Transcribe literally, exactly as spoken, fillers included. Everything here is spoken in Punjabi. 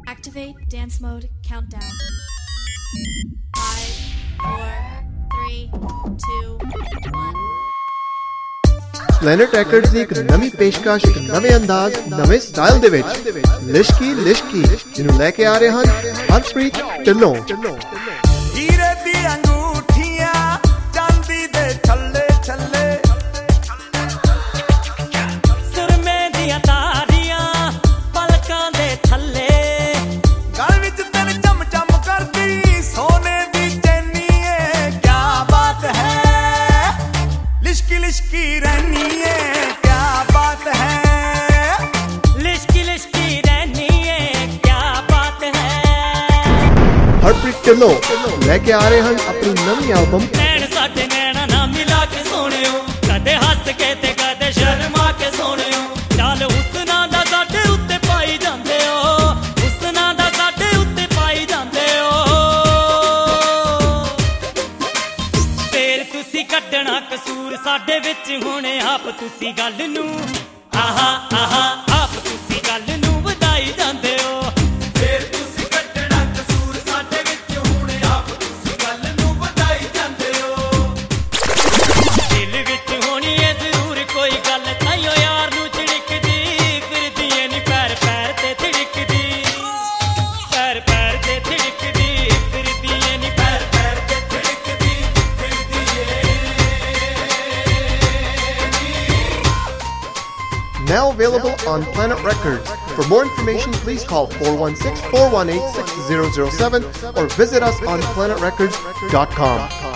Activate dance mode countdown. Five, four, three, two, one. Planet Records ਦੀ ਇੱਕ ਨਵੀਂ ਪੇਸ਼ਕਸ਼ ਇੱਕ ਨਵੇਂ ਅੰਦਾਜ਼ ਨਵੇਂ ਸਟਾਈਲ ਦੇ ਵਿੱਚ ਲਿਸ਼ਕੀ ਲਿਸ਼ਕੀ ਜਿਹਨੂੰ ਲੈ ਕੇ ਆ ਰਹੇ ਹਨ ਹਰਪ੍ਰੀਤ ਢਿੱਲੋਂ। ਹੀਰੇ ਦੀ ਅੰਗੂਠੀਆਂ ਚਾਂਦੀ ਦੇ ਛੱਲੇ ਛੱਲੇ ਸੁਰਮੇ ਦੀਆਂ ਤਾਰੀਆਂ ਪਲਕਾਂ ਦੇ ਥੱਲੇ ਗਲ ਵਿੱਚ ਤੇਰੇ ਚਮ ਚਮ ਕਰਦੀ ਸੋਨੇ ਦੀ ਚੈਨੀ ਏ ਕਿਆ ਬਾਤ ਹੈ ਲਿਸ਼ਕੀ ਲਿਸ਼ਕੀ ਰਹਿਨੀ ਏ ਕਿਆ ਬਾਤ ਹੈ ਲਿਸ਼ਕੀ ਲਿਸ਼ਕੀ ਰਹਿਨੀ ਏ ਕਿਆ ਬਾਤ ਹੈ। ਹਰਪ੍ਰੀਤ ਢਿੱਲੋਂ ਲੈ ਕੇ ਆ ਰਹੇ ਹਨ ਆਪਣੀ ਨਵੀਂ ਐਲਬਮ ਨੈਣ ਸਾਡੇ ਨੈਣਾ ਨਾ ਮਿਲਾ ਕੇ ਸੋਹਣਿਓ ਕਦੇ ਹੱਸ ਕੇ ਤੇ ਕਦੇ ਸ਼ਰਮਾ ਕੇ ਸੋਹਣਿਓ ਚੱਲ ਹੁਸਨਾ ਦਾ ਸਾਡੇ ਉੱਤੇ ਪਾਈ ਜਾਂਦੇ ਹੋ ਹੁਸਨਾ ਦਾ ਸਾਡੇ ਉੱਤੇ ਪਾਈ ਜਾਂਦੇ ਹੋ ਫੇਰ ਤੁਸੀਂ ਕੱਢਣਾ ਕਸੂਰ ਸਾਡੇ ਵਿੱਚ ਹੁਣੇ ਆਪ ਤੁਸੀਂ ਗੱਲ ਨੂੰ ਆਹਾ ਆਹਾ ਆਪ ਤੁਸੀਂ ਗੱਲ ਨੂੰ ਵਧਾਈ ਜਾਂਦੇ ਹੋ ਫੇਰ ਤੁਸੀਂ ਕੱਢਣਾ ਕਸੂਰ ਸਾਡੇ ਵਿੱਚ ਹੁਣੇ ਆਪ ਤੁਸੀਂ ਗੱਲ ਨੂੰ ਵਧਾਈ ਜਾਂਦੇ ਹੋ ਦਿਲ ਵਿੱਚ ਹੋਣੀ ਏ ਜ਼ਰੂਰ ਕੋਈ ਗੱਲ ਤਾਈਓ ਯਾਰ ਨੂੰ ਝਿੜਕਦੀ ਫਿਰਦੀ ਏ ਨੀ ਪੈਰ ਪੈਰ ਤੇ ਥਿੜਕਦੀ ਪੈਰ ਪੈਰ ਤੇ ਥਿੜਕਦੀ ਫਿਰਦੀ ਏ ਨੀ ਪੈਰ ਪੈਰ ਤੇ ਥਿੜਕਦੀ ਫਿਰਦੀ ਏ now available on Planet Records. For more information, please call four one six, four one eight, six zero zero seven or visit us on planet records dot com.